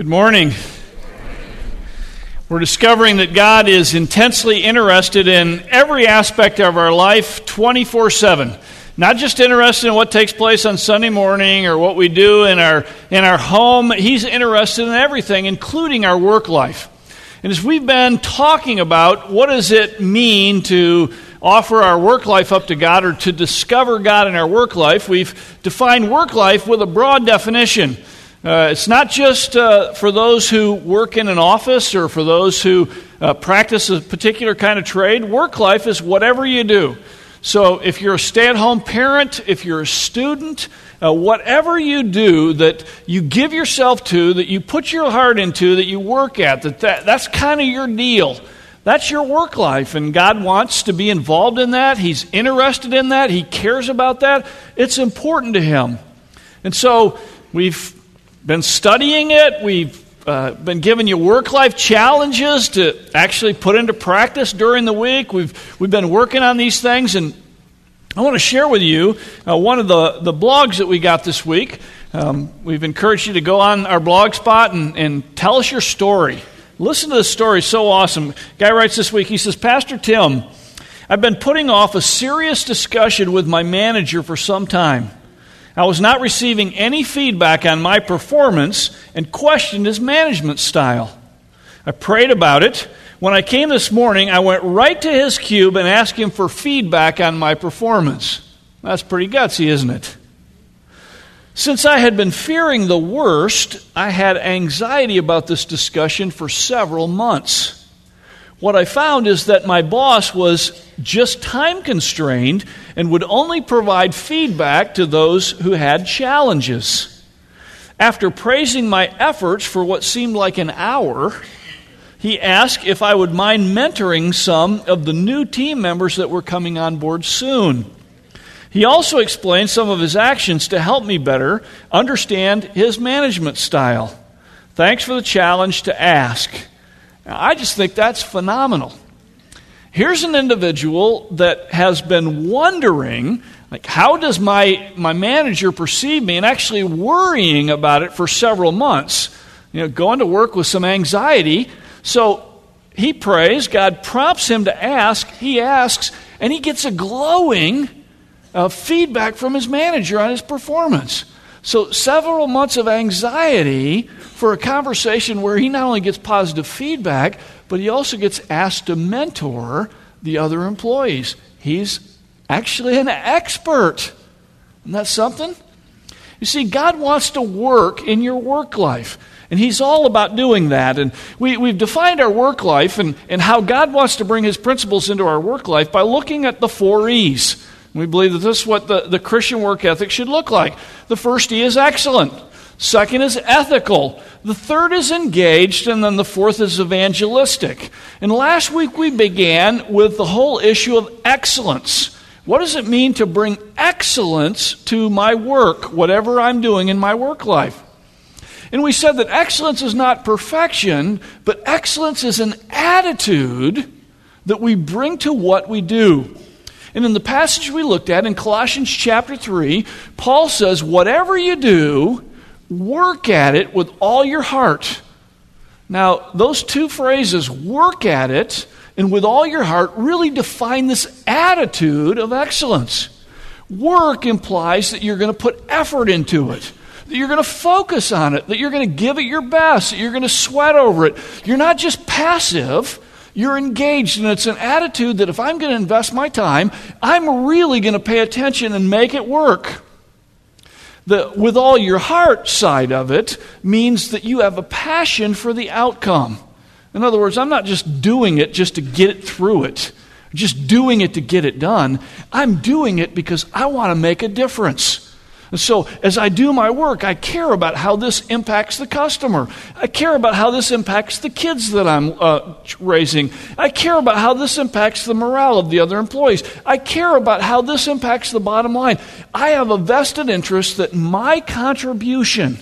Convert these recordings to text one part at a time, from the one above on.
Good morning. We're discovering that God is intensely interested in every aspect of our life 24/7. Not just interested in what takes place on Sunday morning or what we do in our home. He's interested in everything, including our work life. And as we've been talking about what does it mean to offer our work life up to God or to discover God in our work life, we've defined work life with a broad definition. It's not just for those who work in an office or for those who practice a particular kind of trade. Work life is whatever you do. So if you're a stay-at-home parent, if you're a student, whatever you do that you give yourself to, that you put your heart into, that you work at, that's kind of your deal. That's your work life, and God wants to be involved in that. He's interested in that. He cares about that. It's important to Him. And so we've been studying it. We've been giving you work-life challenges to actually put into practice during the week. We've been working on these things, and I want to share with you one of the blogs that we got this week. We've encouraged you to go on our blog spot and tell us your story. Listen to this story, so awesome. Guy writes this week, he says, Pastor Tim, I've been putting off a serious discussion with my manager for some time. I was not receiving any feedback on my performance and questioned his management style. I prayed about it. When I came this morning, I went right to his cube and asked him for feedback on my performance. That's pretty gutsy, isn't it? Since I had been fearing the worst, I had anxiety about this discussion for several months. What I found is that my boss was just time constrained and would only provide feedback to those who had challenges. After praising my efforts for what seemed like an hour, he asked if I would mind mentoring some of the new team members that were coming on board soon. He also explained some of his actions to help me better understand his management style. Thanks for the challenge to ask. Now, I just think that's phenomenal. Here's an individual that has been wondering, how does my manager perceive me, and actually worrying about it for several months. Going to work with some anxiety. So he prays, God prompts him to ask, he asks, and he gets a glowing feedback from his manager on his performance. So several months of anxiety for a conversation where he not only gets positive feedback, but he also gets asked to mentor the other employees. He's actually an expert. Isn't that something? You see, God wants to work in your work life. And He's all about doing that. And we've defined our work life and how God wants to bring His principles into our work life by looking at the 4 E's. We believe that this is what the Christian work ethic should look like. The first E is excellent. Second is ethical. The third is engaged. And then the fourth is evangelistic. And last week we began with the whole issue of excellence. What does it mean to bring excellence to my work, whatever I'm doing in my work life? And we said that excellence is not perfection, but excellence is an attitude that we bring to what we do. And in the passage we looked at in Colossians chapter 3, Paul says, whatever you do, work at it with all your heart. Now, those two phrases, work at it and with all your heart, really define this attitude of excellence. Work implies that you're going to put effort into it, that you're going to focus on it, that you're going to give it your best, that you're going to sweat over it. You're not just passive. You're engaged, and it's an attitude that if I'm going to invest my time, I'm really going to pay attention and make it work. The with all your heart side of it means that you have a passion for the outcome. In other words, I'm not just doing it just to get it through it, just doing it to get it done. I'm doing it because I want to make a difference. And so as I do my work, I care about how this impacts the customer. I care about how this impacts the kids that I'm raising. I care about how this impacts the morale of the other employees. I care about how this impacts the bottom line. I have a vested interest that my contribution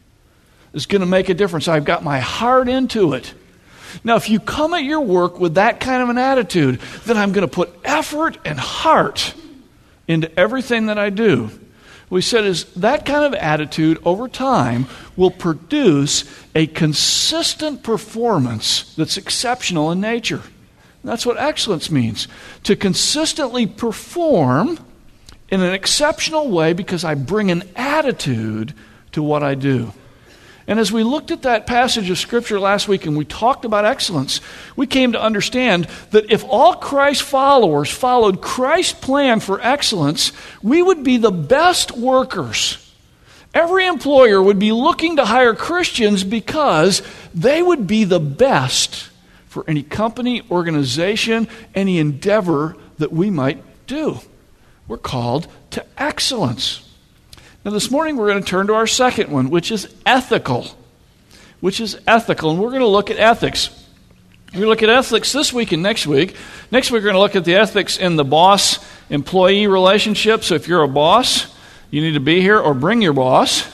is going to make a difference. I've got my heart into it. Now, if you come at your work with that kind of an attitude, then I'm going to put effort and heart into everything that I do. What he said is that kind of attitude over time will produce a consistent performance that's exceptional in nature. And that's what excellence means. To consistently perform in an exceptional way because I bring an attitude to what I do. And as we looked at that passage of Scripture last week and we talked about excellence, we came to understand that if all Christ followers followed Christ's plan for excellence, we would be the best workers. Every employer would be looking to hire Christians because they would be the best for any company, organization, any endeavor that we might do. We're called to excellence. Now, this morning we're going to turn to our second one, which is ethical. And we're going to look at ethics. We're going to look at ethics this week and next week. Next week we're going to look at the ethics in the boss-employee relationship. So if you're a boss, you need to be here or bring your boss.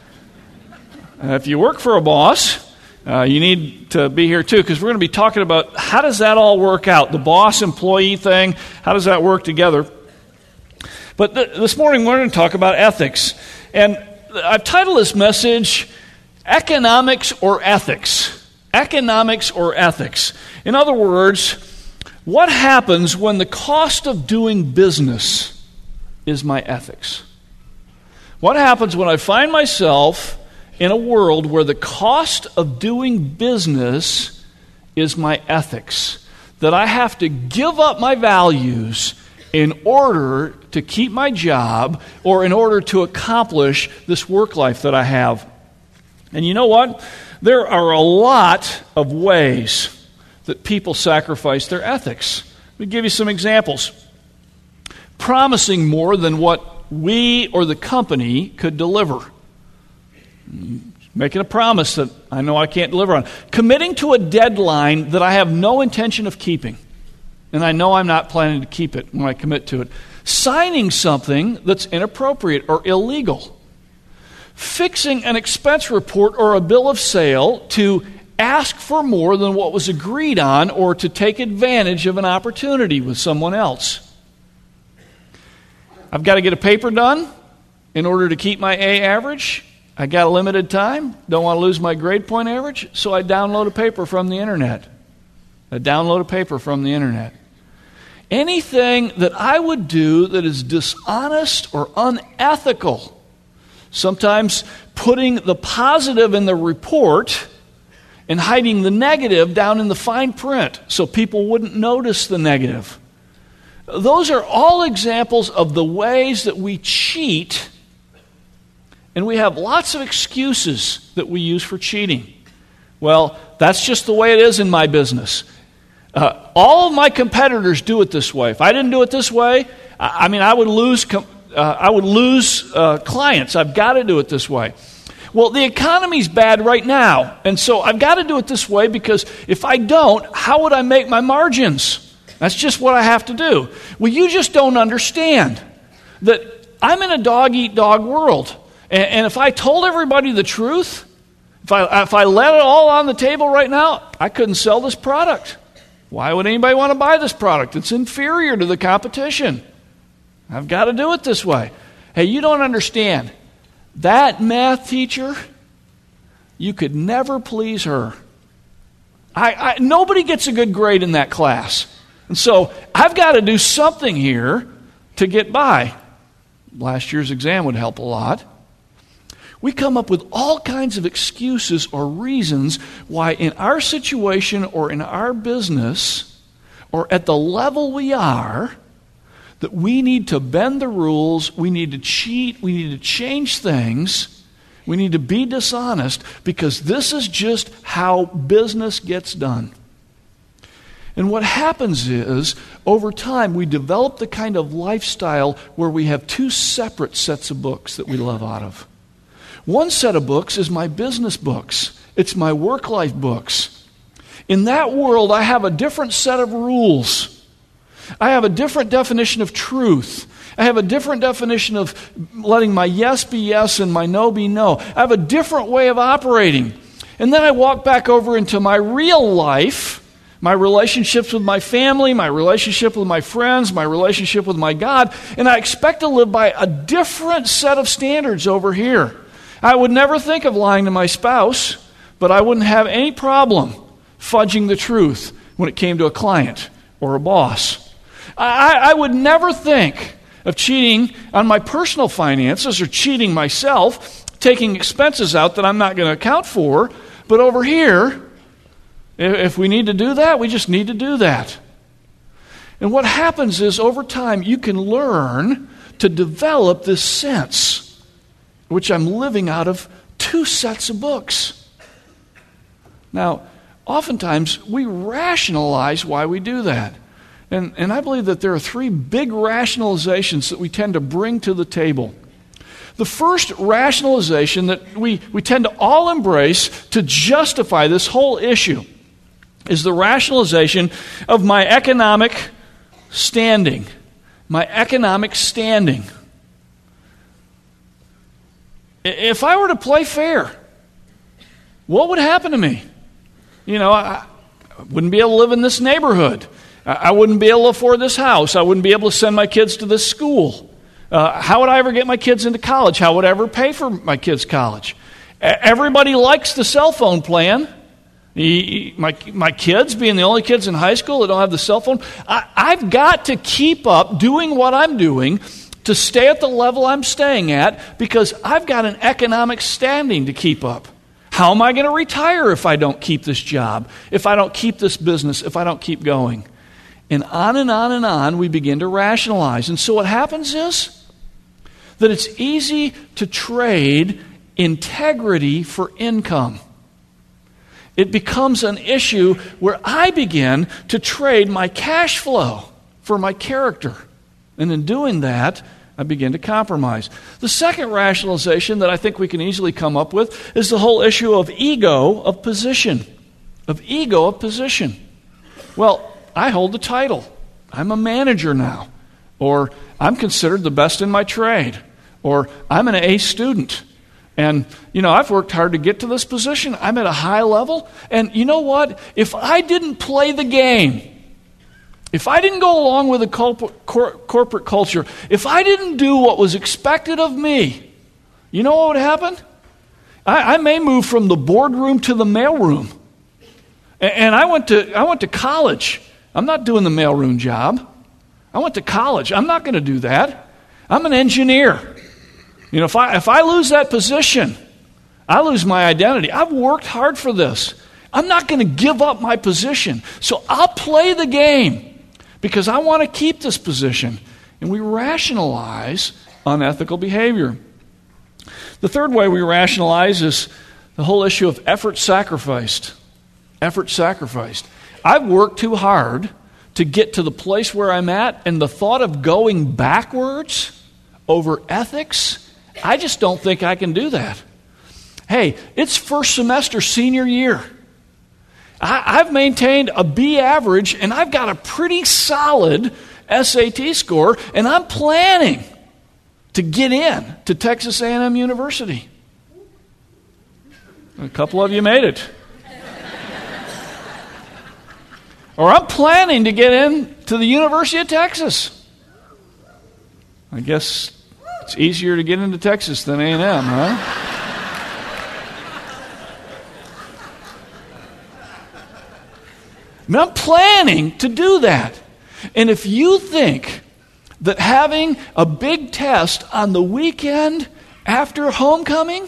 If you work for a boss, you need to be here too, because we're going to be talking about how does that all work out, the boss-employee thing, how does that work together? But this morning we're going to talk about ethics. And I've titled this message, Economics or Ethics. Economics or Ethics. In other words, what happens when the cost of doing business is my ethics? What happens when I find myself in a world where the cost of doing business is my ethics? That I have to give up my values in order to keep my job or in order to accomplish this work life that I have. And you know what? There are a lot of ways that people sacrifice their ethics. Let me give you some examples. Promising more than what we or the company could deliver. Making a promise that I know I can't deliver on. Committing to a deadline that I have no intention of keeping. And I know I'm not planning to keep it when I commit to it. Signing something that's inappropriate or illegal. Fixing an expense report or a bill of sale to ask for more than what was agreed on or to take advantage of an opportunity with someone else. I've got to get a paper done in order to keep my A average. I got a limited time, don't want to lose my grade point average, so I download a paper from the internet. Anything that I would do that is dishonest or unethical. Sometimes putting the positive in the report and hiding the negative down in the fine print so people wouldn't notice the negative. Those are all examples of the ways that we cheat, and we have lots of excuses that we use for cheating. Well, that's just the way it is in my business. All of my competitors do it this way. If I didn't do it this way, I would lose clients. I've got to do it this way. Well, the economy's bad right now, and so I've got to do it this way because if I don't, how would I make my margins? That's just what I have to do. Well, you just don't understand that I'm in a dog-eat-dog world, and if I told everybody the truth, if I let it all on the table right now, I couldn't sell this product. Why would anybody want to buy this product? It's inferior to the competition. I've got to do it this way. Hey, you don't understand. That math teacher, you could never please her. Nobody gets a good grade in that class. And so I've got to do something here to get by. Last year's exam would help a lot. We come up with all kinds of excuses or reasons why in our situation or in our business or at the level we are, that we need to bend the rules, we need to cheat, we need to change things, we need to be dishonest because this is just how business gets done. And what happens is, over time, we develop the kind of lifestyle where we have two separate sets of books that we live out of. One set of books is my business books. It's my work-life books. In that world, I have a different set of rules. I have a different definition of truth. I have a different definition of letting my yes be yes and my no be no. I have a different way of operating. And then I walk back over into my real life my relationships with my family, my relationship with my friends, my relationship with my God, and I expect to live by a different set of standards over here. I would never think of lying to my spouse, but I wouldn't have any problem fudging the truth when it came to a client or a boss. I would never think of cheating on my personal finances or cheating myself, taking expenses out that I'm not going to account for, but over here, if we need to do that, we just need to do that. And what happens is, over time, you can learn to develop this sense, which I'm living out of 2 sets of books. Now, oftentimes, we rationalize why we do that. And I believe that there are 3 big rationalizations that we tend to bring to the table. The first rationalization that we tend to all embrace to justify this whole issue is the rationalization of my economic standing. My economic standing. If I were to play fair, what would happen to me? I wouldn't be able to live in this neighborhood. I wouldn't be able to afford this house. I wouldn't be able to send my kids to this school. How would I ever get my kids into college? How would I ever pay for my kids' college? Everybody likes the cell phone plan. My kids, being the only kids in high school that don't have the cell phone, I've got to keep up doing what I'm doing to stay at the level I'm staying at because I've got an economic standing to keep up. How am I going to retire if I don't keep this job, if I don't keep this business, if I don't keep going? And on and on and on, we begin to rationalize. And so what happens is that it's easy to trade integrity for income. It becomes an issue where I begin to trade my cash flow for my character. And in doing that, I begin to compromise. The second rationalization that I think we can easily come up with is the whole issue of ego of position. Of ego of position. Well, I hold the title. I'm a manager now. Or I'm considered the best in my trade. Or I'm an A student. And, I've worked hard to get to this position. I'm at a high level. And you know what? If I didn't play the game, if I didn't go along with the corporate culture, if I didn't do what was expected of me, you know what would happen? I may move from the boardroom to the mailroom. And I went to college. I'm not doing the mailroom job. I went to college. I'm not going to do that. I'm an engineer. If I lose that position, I lose my identity. I've worked hard for this. I'm not going to give up my position. So I'll play the game because I want to keep this position. And we rationalize unethical behavior. The third way we rationalize is the whole issue of effort sacrificed. Effort sacrificed. I've worked too hard to get to the place where I'm at, and the thought of going backwards over ethics, I just don't think I can do that. Hey, it's first semester senior year. I've maintained a B average, and I've got a pretty solid SAT score, and I'm planning to get in to Texas A&M University. A couple of you made it. Or I'm planning to get in to the University of Texas. I guess it's easier to get into Texas than A&M, huh? I'm planning to do that. And if you think that having a big test on the weekend after homecoming,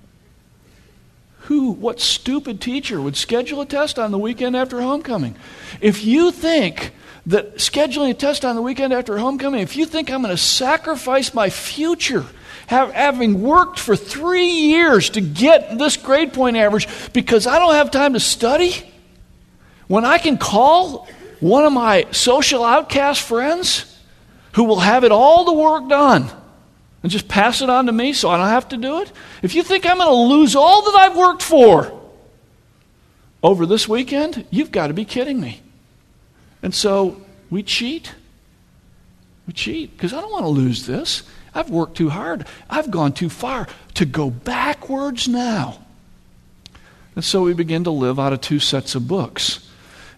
what stupid teacher would schedule a test on the weekend after homecoming? If you think that scheduling a test on the weekend after homecoming, if you think I'm going to sacrifice my future, having worked for 3 years to get this grade point average because I don't have time to study, when I can call one of my social outcast friends who will have it all the work done and just pass it on to me so I don't have to do it? If you think I'm going to lose all that I've worked for over this weekend, you've got to be kidding me. And so we cheat. We cheat because I don't want to lose this. I've worked too hard. I've gone too far to go backwards now. And so we begin to live out of 2 sets of books.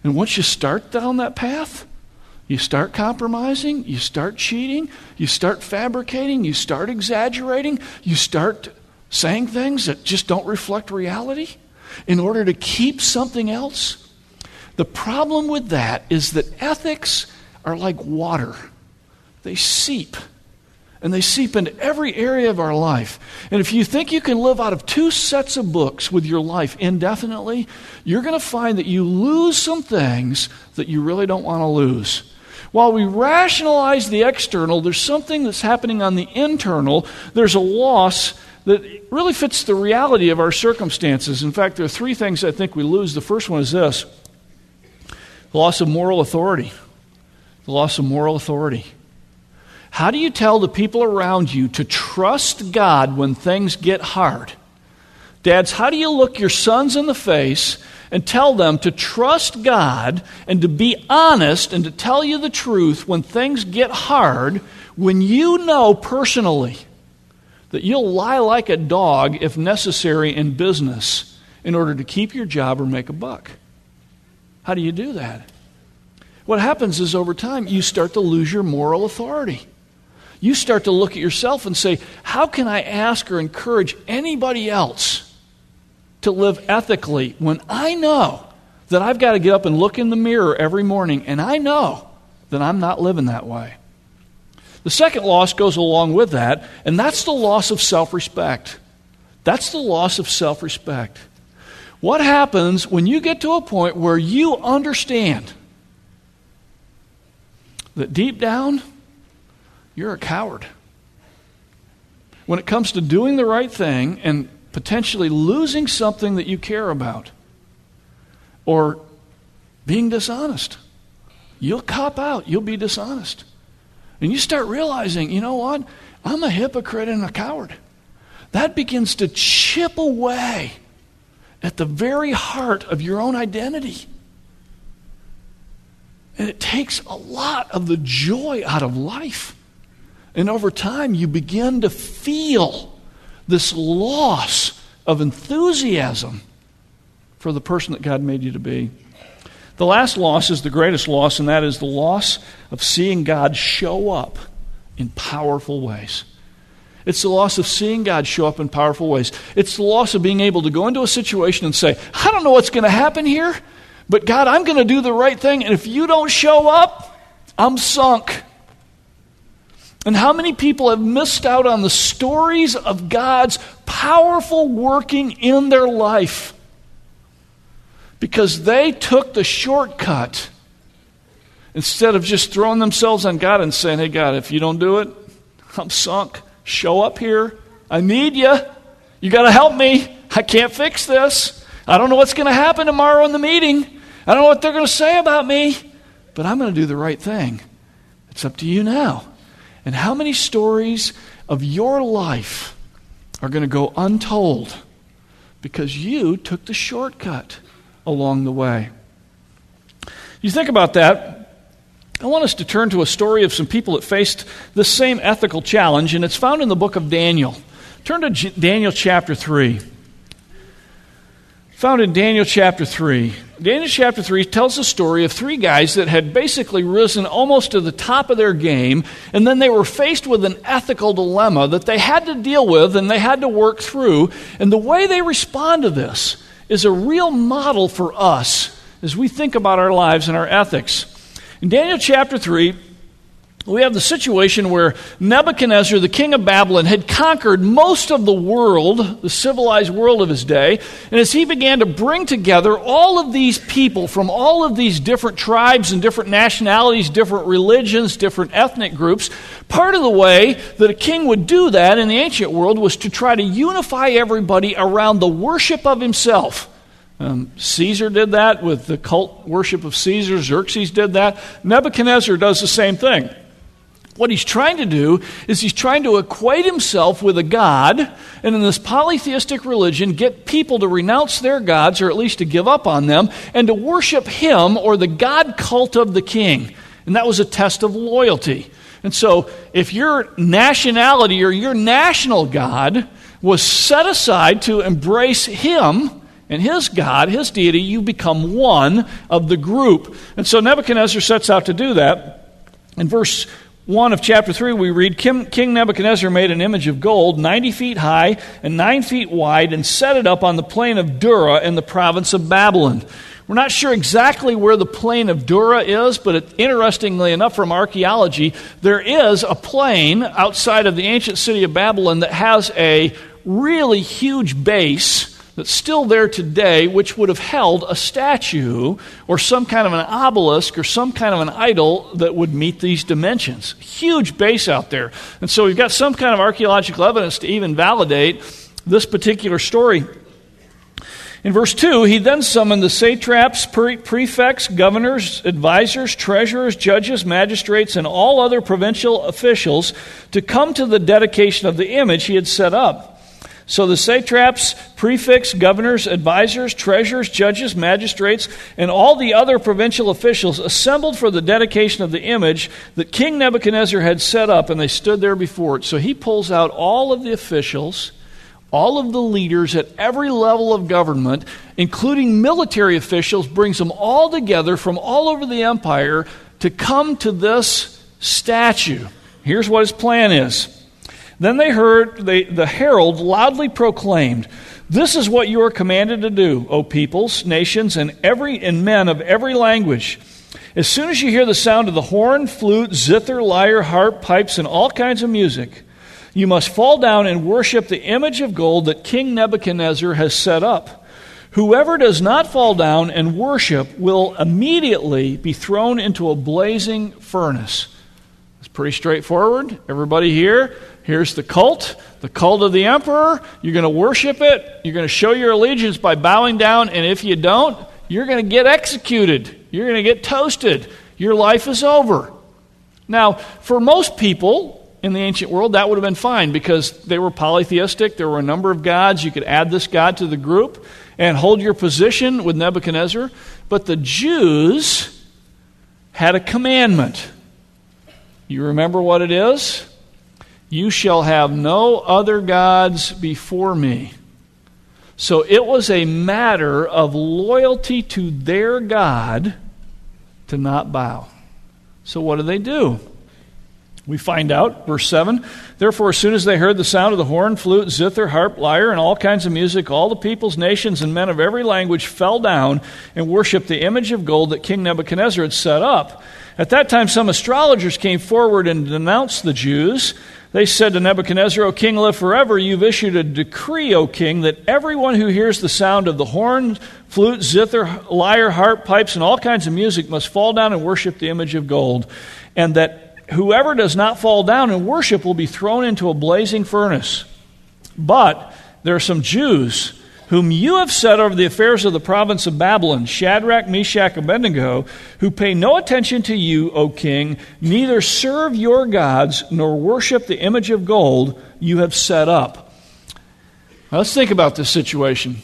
And once you start down that path, you start compromising, you start cheating, you start fabricating, you start exaggerating, you start saying things that just don't reflect reality in order to keep something else. The problem with that is that ethics are like water. They seep. And they seep into every area of our life. And if you think you can live out of 2 sets of books with your life indefinitely, you're going to find that you lose some things that you really don't want to lose. While we rationalize the external, there's something that's happening on the internal. There's a loss that really fits the reality of our circumstances. In fact, there are 3 things I think we lose. The first one is this: the loss of moral authority. The loss of moral authority. How do you tell the people around you to trust God when things get hard? Dads, how do you look your sons in the face and tell them to trust God and to be honest and to tell you the truth when things get hard, when you know personally that you'll lie like a dog if necessary in business in order to keep your job or make a buck? How do you do that? What happens is over time you start to lose your moral authority. You start to look at yourself and say, how can I ask or encourage anybody else to live ethically when I know that I've got to get up and look in the mirror every morning and I know that I'm not living that way? The second loss goes along with that, and that's the loss of self-respect. That's the loss of self-respect. What happens when you get to a point where you understand that deep down, you're a coward? When it comes to doing the right thing and potentially losing something that you care about, or being dishonest, you'll cop out, you'll be dishonest. And you start realizing, you know what? I'm a hypocrite and a coward. That begins to chip away at the very heart of your own identity. And it takes a lot of the joy out of life. And over time, you begin to feel this loss of enthusiasm for the person that God made you to be. The last loss is the greatest loss, and that is the loss of seeing God show up in powerful ways. It's the loss of seeing God show up in powerful ways. It's the loss of being able to go into a situation and say, I don't know what's going to happen here, but God, I'm going to do the right thing, and if you don't show up, I'm sunk. And how many people have missed out on the stories of God's powerful working in their life because they took the shortcut instead of just throwing themselves on God and saying, hey, God, if you don't do it, I'm sunk. Show up here. I need you. You got to help me. I can't fix this. I don't know what's going to happen tomorrow in the meeting. I don't know what they're going to say about me, but I'm going to do the right thing. It's up to you now. And how many stories of your life are going to go untold because you took the shortcut along the way? You think about that, I want us to turn to a story of some people that faced the same ethical challenge, and it's found in the book of Daniel. Turn to Daniel chapter 3. Found in Daniel chapter 3. Daniel chapter 3 tells the story of 3 guys that had basically risen almost to the top of their game, and then they were faced with an ethical dilemma that they had to deal with and they had to work through. And the way they respond to this is a real model for us as we think about our lives and our ethics. In Daniel chapter 3, we have the situation where Nebuchadnezzar, the king of Babylon, had conquered most of the world, the civilized world of his day. And as he began to bring together all of these people from all of these different tribes and different nationalities, different religions, different ethnic groups, part of the way that a king would do that in the ancient world was to try to unify everybody around the worship of himself. Caesar did that with the cult worship of Caesar. Xerxes did that. Nebuchadnezzar does the same thing. What he's trying to do is he's trying to equate himself with a god, and in this polytheistic religion, get people to renounce their gods, or at least to give up on them, and to worship him or the god cult of the king. And that was a test of loyalty. And so if your nationality or your national god was set aside to embrace him and his God, his deity, you become one of the group. And so Nebuchadnezzar sets out to do that. In verse 1 of chapter 3, we read, King Nebuchadnezzar made an image of gold, 90 feet high and 9 feet wide, and set it up on the plain of Dura in the province of Babylon. We're not sure exactly where the plain of Dura is, but interestingly enough from archaeology, there is a plain outside of the ancient city of Babylon that has a really huge base that's still there today, which would have held a statue or some kind of an obelisk or some kind of an idol that would meet these dimensions. Huge base out there. And so we've got some kind of archaeological evidence to even validate this particular story. In verse 2, he then summoned the satraps, prefects, governors, advisors, treasurers, judges, magistrates, and all other provincial officials to come to the dedication of the image he had set up. So the satraps, prefects, governors, advisors, treasurers, judges, magistrates, and all the other provincial officials assembled for the dedication of the image that King Nebuchadnezzar had set up, and they stood there before it. So he pulls out all of the officials, all of the leaders at every level of government, including military officials, brings them all together from all over the empire to come to this statue. Here's what his plan is. Then they heard the herald loudly proclaimed, "This is what you are commanded to do, O peoples, nations, and men of every language. As soon as you hear the sound of the horn, flute, zither, lyre, harp, pipes, and all kinds of music, you must fall down and worship the image of gold that King Nebuchadnezzar has set up. Whoever does not fall down and worship will immediately be thrown into a blazing furnace." It's pretty straightforward. Everybody here? Here's the cult of the emperor. You're going to worship it. You're going to show your allegiance by bowing down, and if you don't, you're going to get executed. You're going to get toasted. Your life is over. Now, for most people in the ancient world, that would have been fine because they were polytheistic. There were a number of gods. You could add this god to the group and hold your position with Nebuchadnezzar. But the Jews had a commandment. You remember what it is? You shall have no other gods before me. So it was a matter of loyalty to their God to not bow. So what do? We find out, verse 7, "Therefore, as soon as they heard the sound of the horn, flute, zither, harp, lyre, and all kinds of music, all the peoples, nations, and men of every language fell down and worshipped the image of gold that King Nebuchadnezzar had set up. At that time, some astrologers came forward and denounced the Jews. They said to Nebuchadnezzar, O king, live forever. You've issued a decree, O king, that everyone who hears the sound of the horn, flute, zither, lyre, harp, pipes, and all kinds of music must fall down and worship the image of gold, and that whoever does not fall down and worship will be thrown into a blazing furnace. But there are some Jews whom you have set over the affairs of the province of Babylon, Shadrach, Meshach, and Abednego, who pay no attention to you, O king, neither serve your gods nor worship the image of gold you have set up." Now let's think about this situation.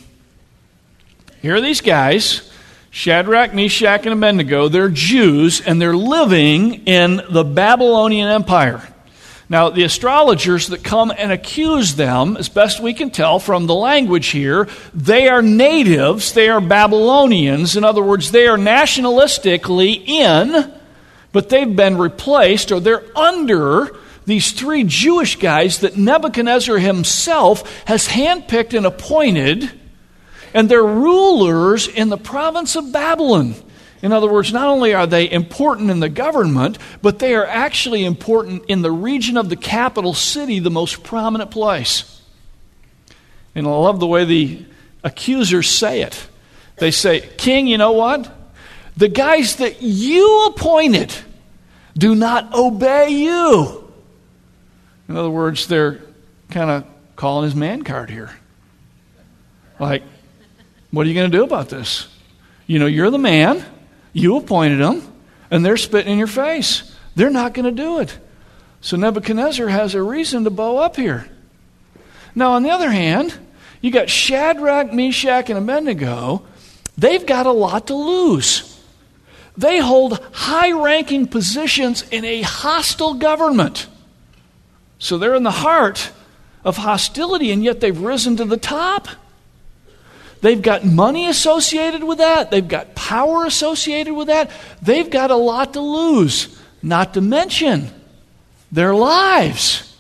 Here are these guys, Shadrach, Meshach, and Abednego. They're Jews, and they're living in the Babylonian Empire. Now, the astrologers that come and accuse them, as best we can tell from the language here, they are natives, they are Babylonians. In other words, they are nationalistically in, but they've been replaced, or they're under these three Jewish guys that Nebuchadnezzar himself has handpicked and appointed, and they're rulers in the province of Babylon. In other words, not only are they important in the government, but they are actually important in the region of the capital city, the most prominent place. And I love the way the accusers say it. They say, "King, you know what? The guys that you appointed do not obey you." In other words, they're kind of calling his man card here. Like, what are you going to do about this? You know, you're the man. You appointed them, and they're spitting in your face. They're not going to do it. So Nebuchadnezzar has a reason to bow up here. Now, on the other hand, you got Shadrach, Meshach, and Abednego. They've got a lot to lose. They hold high-ranking positions in a hostile government. So they're in the heart of hostility, and yet they've risen to the top. They've got money associated with that. They've got power associated with that. They've got a lot to lose, not to mention their lives.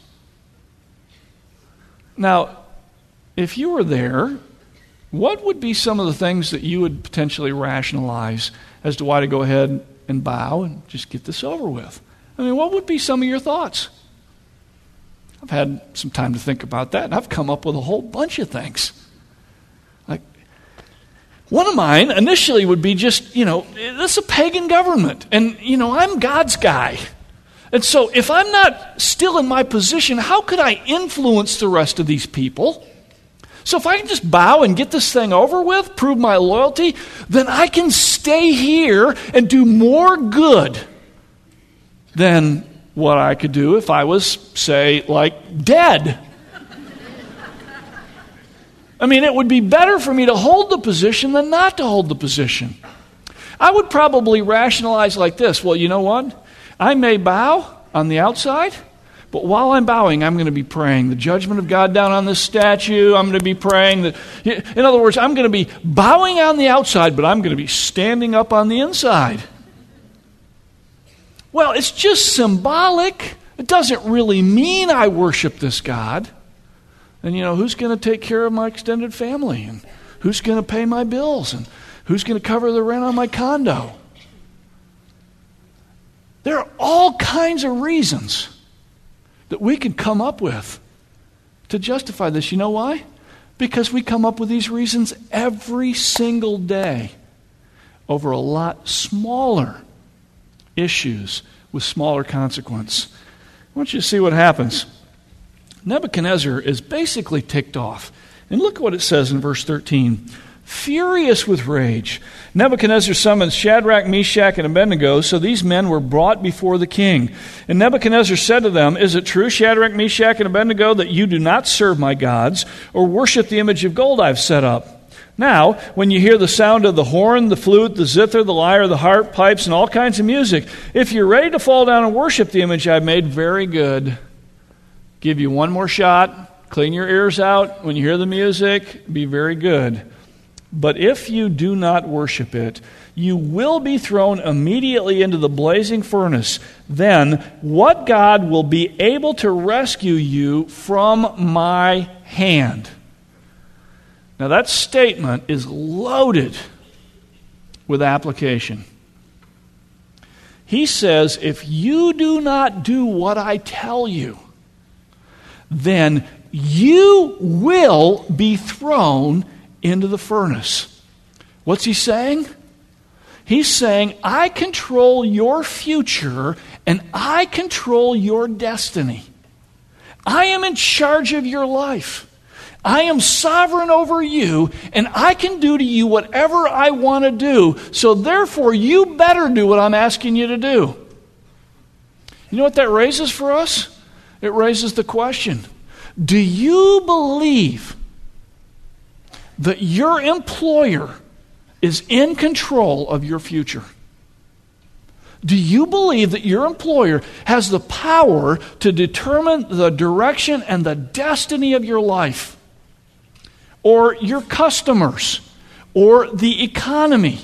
Now, if you were there, what would be some of the things that you would potentially rationalize as to why to go ahead and bow and just get this over with? I mean, what would be some of your thoughts? I've had some time to think about that, and I've come up with a whole bunch of things. Like, one of mine initially would be just, this is a pagan government, and, I'm God's guy. And so if I'm not still in my position, how could I influence the rest of these people? So if I can just bow and get this thing over with, prove my loyalty, then I can stay here and do more good than what I could do if I was, say, dead. I mean, it would be better for me to hold the position than not to hold the position. I would probably rationalize like this. Well, you know what? I may bow on the outside, but while I'm bowing, I'm going to be praying the judgment of God down on this statue. I'm going to be praying that, in other words, I'm going to be bowing on the outside, but I'm going to be standing up on the inside. Well, it's just symbolic. It doesn't really mean I worship this God. And, who's going to take care of my extended family? And who's going to pay my bills? And who's going to cover the rent on my condo? There are all kinds of reasons that we can come up with to justify this. You know why? Because we come up with these reasons every single day over a lot smaller issues with smaller consequence. I want you to see what happens. Nebuchadnezzar is basically ticked off. And look what it says in verse 13. Furious with rage, Nebuchadnezzar summoned Shadrach, Meshach, and Abednego, so these men were brought before the king. And Nebuchadnezzar said to them, "Is it true, Shadrach, Meshach, and Abednego, that you do not serve my gods or worship the image of gold I've set up? Now, when you hear the sound of the horn, the flute, the zither, the lyre, the harp, pipes, and all kinds of music, if you're ready to fall down and worship the image I've made, very good. Give you one more shot. Clean your ears out. When you hear the music, be very good. But if you do not worship it, you will be thrown immediately into the blazing furnace. Then what God will be able to rescue you from my hand?" Now that statement is loaded with application. He says, if you do not do what I tell you, then you will be thrown into the furnace. What's he saying? He's saying, I control your future and I control your destiny. I am in charge of your life. I am sovereign over you, and I can do to you whatever I want to do. So therefore, you better do what I'm asking you to do. You know what that raises for us? It raises the question, do you believe that your employer is in control of your future? Do you believe that your employer has the power to determine the direction and the destiny of your life? Or your customers? Or the economy?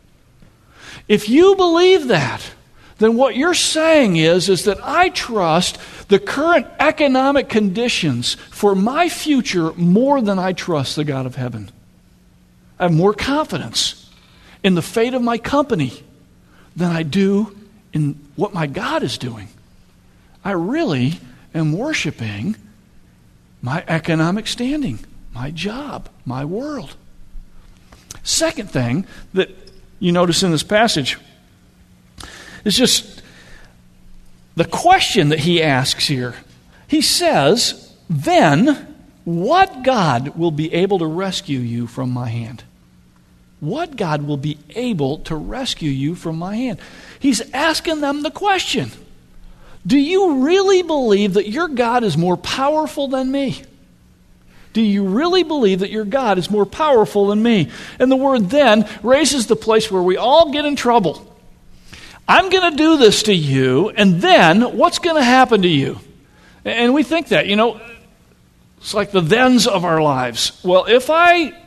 If you believe that, then what you're saying is that I trust the current economic conditions for my future more than I trust the God of heaven. I have more confidence in the fate of my company than I do in what my God is doing. I really am worshiping my economic standing, my job, my world. Second thing that you notice in this passage is just the question that he asks here. He says, then what God will be able to rescue you from my hand? What God will be able to rescue you from my hand? He's asking them the question. Do you really believe that your God is more powerful than me? Do you really believe that your God is more powerful than me? And the word then raises the place where we all get in trouble. I'm going to do this to you, and then what's going to happen to you? And we think that, it's like the thens of our lives. Well, if I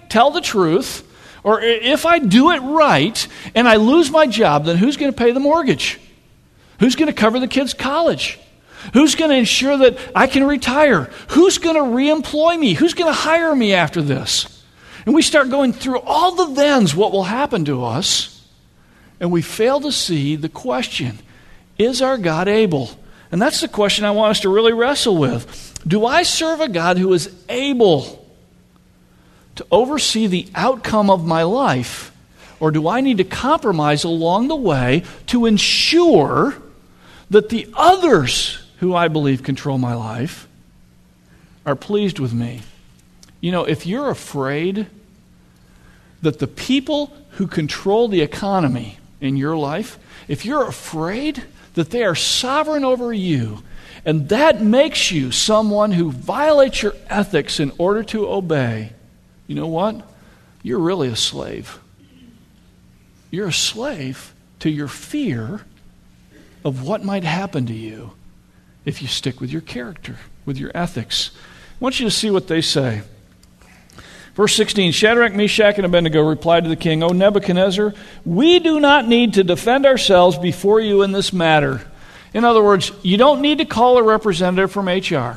tell the truth, or if I do it right and I lose my job, then who's going to pay the mortgage? Who's going to cover the kids' college? Who's going to ensure that I can retire? Who's going to reemploy me? Who's going to hire me after this? And we start going through all the thens, what will happen to us, and we fail to see the question, is our God able? And that's the question I want us to really wrestle with. Do I serve a God who is able to oversee the outcome of my life, or do I need to compromise along the way to ensure that the others who I believe control my life are pleased with me? You know, if you're afraid that the people who control the economy in your life, if you're afraid that they are sovereign over you, and that makes you someone who violates your ethics in order to obey, you know what? You're really a slave. You're a slave to your fear of what might happen to you if you stick with your character, with your ethics. I want you to see what they say. Verse 16, Shadrach, Meshach, and Abednego replied to the king, O Nebuchadnezzar, we do not need to defend ourselves before you in this matter. In other words, you don't need to call a representative from HR.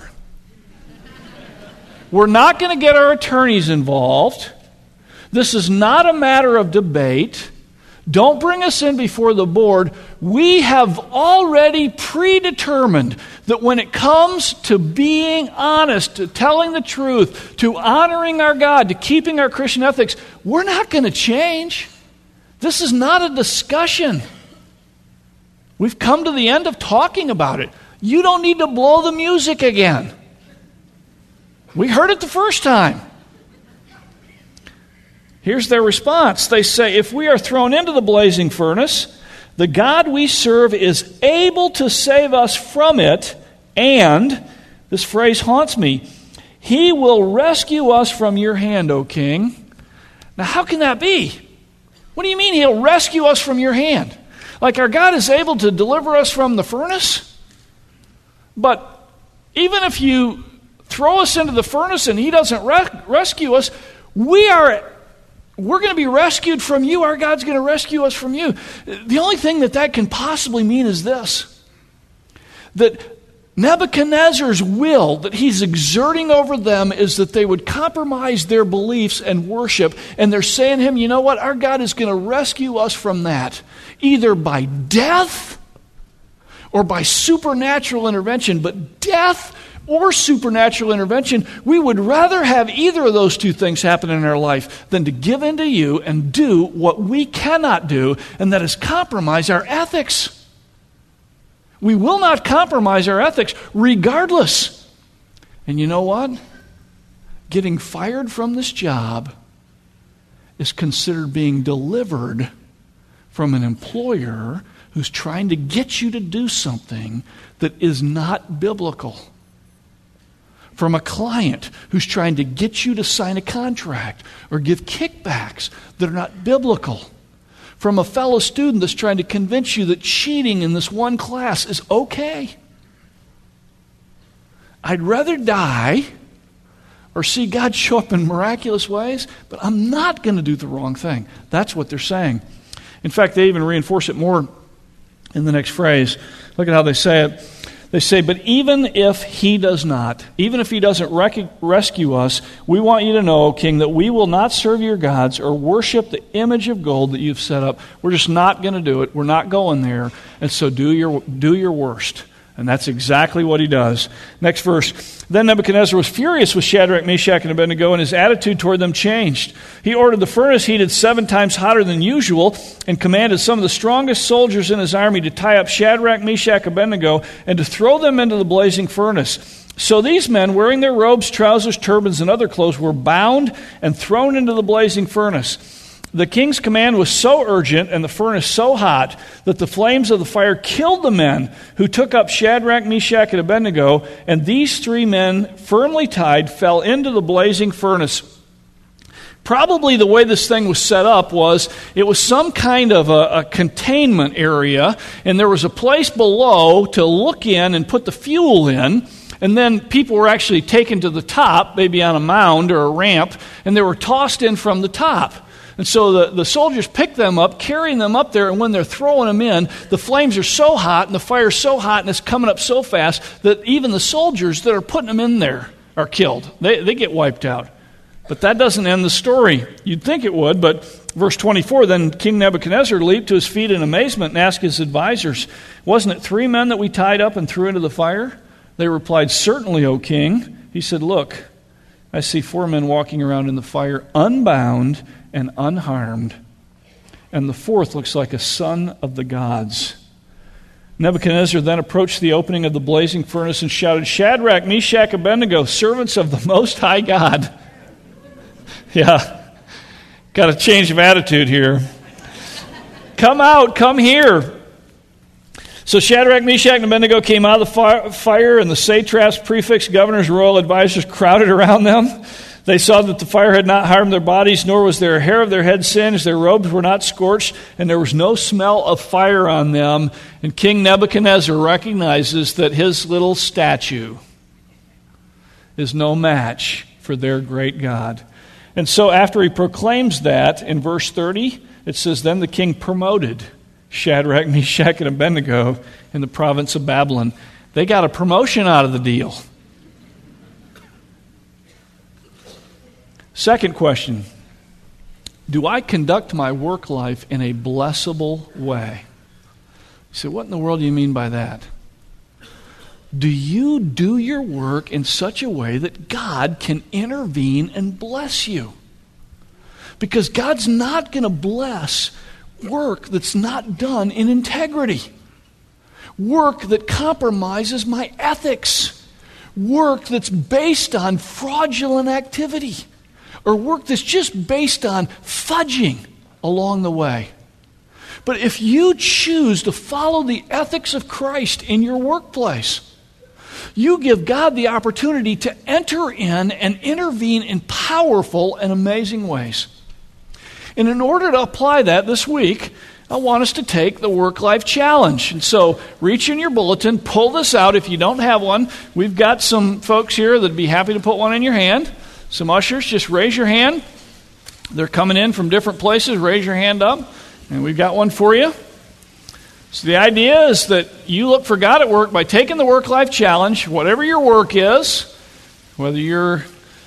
We're not going to get our attorneys involved. This is not a matter of debate. Don't bring us in before the board. We have already predetermined that when it comes to being honest, to telling the truth, to honoring our God, to keeping our Christian ethics, we're not going to change. This is not a discussion. We've come to the end of talking about it. You don't need to blow the music again. We heard it the first time. Here's their response. They say, if we are thrown into the blazing furnace, the God we serve is able to save us from it, and, this phrase haunts me, He will rescue us from your hand, O king. Now, how can that be? What do you mean He'll rescue us from your hand? Like our God is able to deliver us from the furnace? But even if you throw us into the furnace and He doesn't rescue us, we're going to be rescued from you. Our God's going to rescue us from you. The only thing that can possibly mean is this, that Nebuchadnezzar's will that he's exerting over them is that they would compromise their beliefs and worship, and they're saying to him, you know what, our God is going to rescue us from that, either by death or by supernatural intervention. But death or supernatural intervention, we would rather have either of those two things happen in our life than to give in to you and do what we cannot do, and that is compromise our ethics. We will not compromise our ethics regardless. And you know what? Getting fired from this job is considered being delivered from an employer who's trying to get you to do something that is not biblical. From a client who's trying to get you to sign a contract or give kickbacks that are not biblical. From a fellow student that's trying to convince you that cheating in this one class is okay. I'd rather die or see God show up in miraculous ways, but I'm not going to do the wrong thing. That's what they're saying. In fact, they even reinforce it more in the next phrase. Look at how they say it. They say, but even if He does not, even if He doesn't rescue us, we want you to know, King, that we will not serve your gods or worship the image of gold that you've set up. We're just not going to do it. We're not going there. And so do your worst. And that's exactly what he does. Next verse. Then Nebuchadnezzar was furious with Shadrach, Meshach, and Abednego, and his attitude toward them changed. He ordered the furnace heated 7 times hotter than usual and commanded some of the strongest soldiers in his army to tie up Shadrach, Meshach, Abednego, and to throw them into the blazing furnace. So these men, wearing their robes, trousers, turbans, and other clothes, were bound and thrown into the blazing furnace. The king's command was so urgent and the furnace so hot that the flames of the fire killed the men who took up Shadrach, Meshach, and Abednego, and these 3 men, firmly tied, fell into the blazing furnace. Probably the way this thing was set up was, it was some kind of a containment area, and there was a place below to look in and put the fuel in. And then people were actually taken to the top, maybe on a mound or a ramp, and they were tossed in from the top. And so the soldiers pick them up, carrying them up there, and when they're throwing them in, the flames are so hot and the fire's so hot and it's coming up so fast that even the soldiers that are putting them in there are killed. They get wiped out. But that doesn't end the story. You'd think it would, but verse 24, then King Nebuchadnezzar leaped to his feet in amazement and asked his advisors, "Wasn't it 3 men that we tied up and threw into the fire?" They replied, "Certainly, O king." He said, "Look, I see 4 men walking around in the fire, unbound and unharmed, and the 4th looks like a son of the gods." Nebuchadnezzar then approached the opening of the blazing furnace and shouted, "Shadrach, Meshach, Abednego, servants of the Most High God." Yeah, got a change of attitude here. "Come out, come here." So Shadrach, Meshach, and Abednego came out of the fire, and the satraps, prefects, governors, royal advisors crowded around them. They saw that the fire had not harmed their bodies, nor was there a hair of their head singed. Their robes were not scorched, and there was no smell of fire on them. And King Nebuchadnezzar recognizes that his little statue is no match for their great God. And so after he proclaims that, in verse 30, it says, "Then the king promoted Shadrach, Meshach, and Abednego in the province of Babylon." They got a promotion out of the deal. Second question, do I conduct my work life in a blessable way? You say, what in the world do you mean by that? Do you do your work in such a way that God can intervene and bless you? Because God's not going to bless work that's not done in integrity. Work that compromises my ethics. Work that's based on fraudulent activity. Or work that's just based on fudging along the way. But if you choose to follow the ethics of Christ in your workplace, you give God the opportunity to enter in and intervene in powerful and amazing ways. And in order to apply that this week, I want us to take the Work-Life Challenge. And so reach in your bulletin, pull this out. If you don't have one, we've got some folks here that'd be happy to put one in your hand. Some ushers, just raise your hand. They're coming in from different places. Raise your hand up, and we've got one for you. So the idea is that you look for God at work by taking the Work-Life Challenge, whatever your work is, whether you're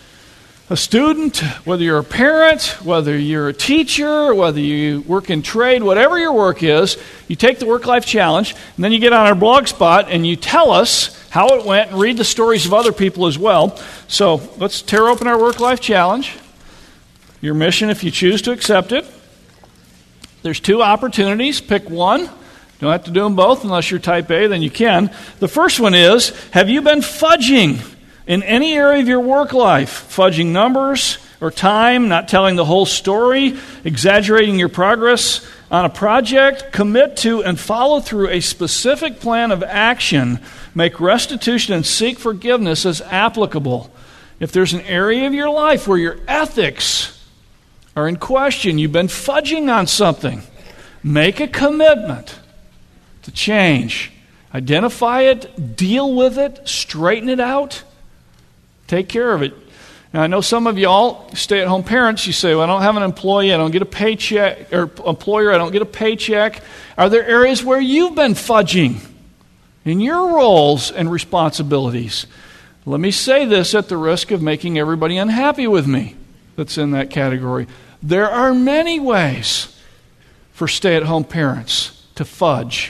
a student, whether you're a parent, whether you're a teacher, whether you work in trade, whatever your work is, you take the Work-Life Challenge, and then you get on our blog spot and you tell us how it went and read the stories of other people as well. So let's tear open our Work-Life Challenge. Your mission, if you choose to accept it. There's 2 opportunities. Pick one. Don't have to do them both unless you're type A, then you can. The first one is, have you been fudging in any area of your work life? Fudging numbers or time, not telling the whole story, exaggerating your progress on a project. Commit to and follow through a specific plan of action. Make restitution and seek forgiveness as applicable. If there's an area of your life where your ethics are in question, you've been fudging on something, make a commitment to change. Identify it, deal with it, straighten it out, take care of it. Now, I know some of y'all, stay-at-home parents, you say, well, I don't have an employee, I don't get a paycheck, or employer, I don't get a paycheck. Are there areas where you've been fudging in your roles and responsibilities? Let me say this at the risk of making everybody unhappy with me that's in that category. There are many ways for stay-at-home parents to fudge.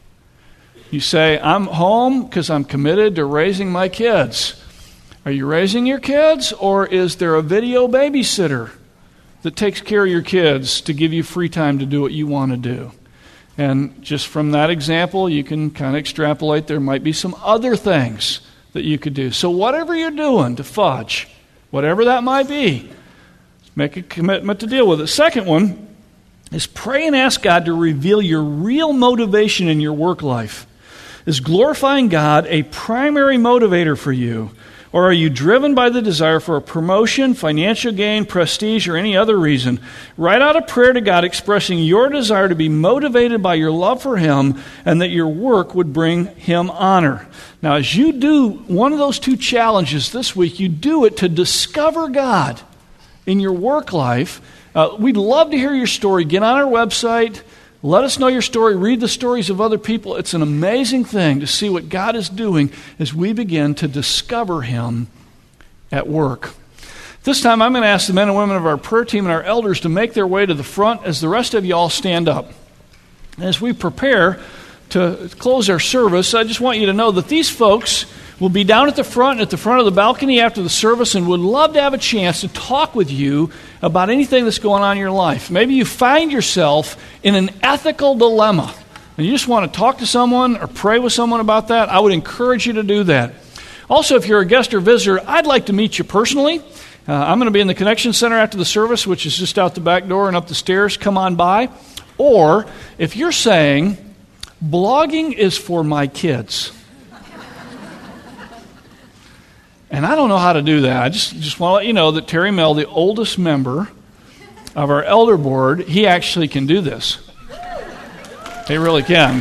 You say, I'm home because I'm committed to raising my kids. Are you raising your kids, or is there a video babysitter that takes care of your kids to give you free time to do what you want to do? And just from that example, you can kind of extrapolate there might be some other things that you could do. So whatever you're doing to fudge, whatever that might be, make a commitment to deal with it. Second one is pray and ask God to reveal your real motivation in your work life. Is glorifying God a primary motivator for you? Or are you driven by the desire for a promotion, financial gain, prestige, or any other reason? Write out a prayer to God expressing your desire to be motivated by your love for Him and that your work would bring Him honor. Now, as you do one of those two challenges this week, you do it to discover God in your work life. We'd love to hear your story. Get on our website. Let us know your story. Read the stories of other people. It's an amazing thing to see what God is doing as we begin to discover Him at work. This time I'm going to ask the men and women of our prayer team and our elders to make their way to the front as the rest of you all stand up. As we prepare to close our service, I just want you to know that these folks will be down at the front of the balcony after the service and would love to have a chance to talk with you about anything that's going on in your life. Maybe you find yourself in an ethical dilemma and you just want to talk to someone or pray with someone about that. I would encourage you to do that. Also, if you're a guest or visitor, I'd like to meet you personally. I'm going to be in the Connection Center after the service, which is just out the back door and up the stairs. Come on by. Or if you're saying, blogging is for my kids, and I don't know how to do that. I just want to let you know that Terry Mell, the oldest member of our elder board, he actually can do this. He really can.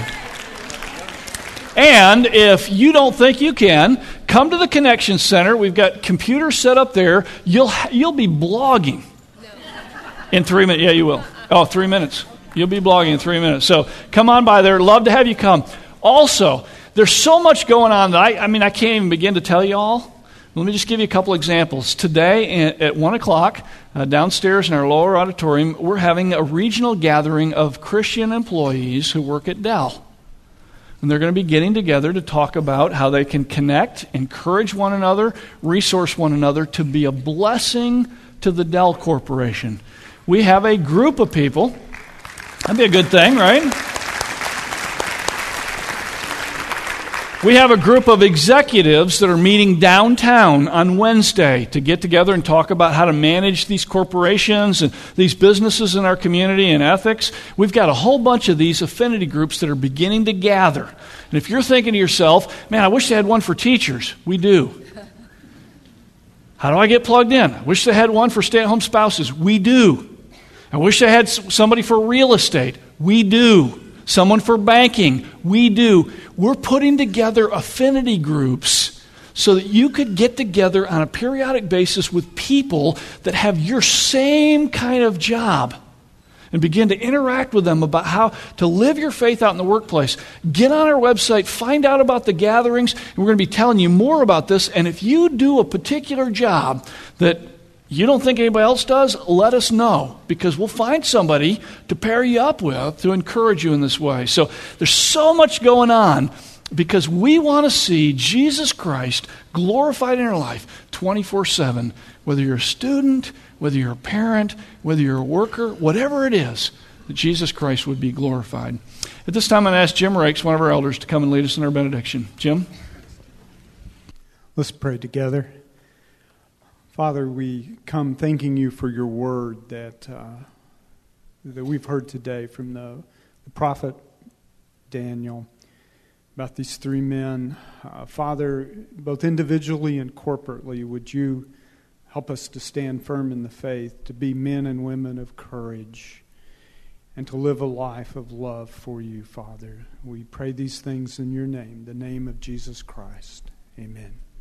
And if you don't think you can, come to the Connection Center. We've got computers set up there. You'll be blogging in 3 minutes. Yeah, you will. 3 minutes. You'll be blogging in 3 minutes. So come on by there. Love to have you come. Also, there's so much going on that I can't even begin to tell you all. Let me just give you a couple examples. Today at 1 o'clock, downstairs in our lower auditorium, we're having a regional gathering of Christian employees who work at Dell. And they're going to be getting together to talk about how they can connect, encourage one another, resource one another to be a blessing to the Dell Corporation. We have a group of people. That'd be a good thing, right? We have a group of executives that are meeting downtown on Wednesday to get together and talk about how to manage these corporations and these businesses in our community and ethics. We've got a whole bunch of these affinity groups that are beginning to gather. And if you're thinking to yourself, man, I wish they had one for teachers. We do. How do I get plugged in? I wish they had one for stay-at-home spouses. We do. I wish they had somebody for real estate. We do. Someone for banking. We do. We're putting together affinity groups so that you could get together on a periodic basis with people that have your same kind of job and begin to interact with them about how to live your faith out in the workplace. Get on our website, find out about the gatherings, and we're going to be telling you more about this. And if you do a particular job that you don't think anybody else does, let us know, because we'll find somebody to pair you up with to encourage you in this way. So there's so much going on because we want to see Jesus Christ glorified in our life 24/7. Whether you're a student, whether you're a parent, whether you're a worker, whatever it is, that Jesus Christ would be glorified. At this time, I'm going to ask Jim Rakes, one of our elders, to come and lead us in our benediction. Jim? Let's pray together. Father, we come thanking you for your word that we've heard today from the prophet Daniel about these three men. Father, both individually and corporately, would you help us to stand firm in the faith, to be men and women of courage, and to live a life of love for you, Father. We pray these things in your name, the name of Jesus Christ. Amen.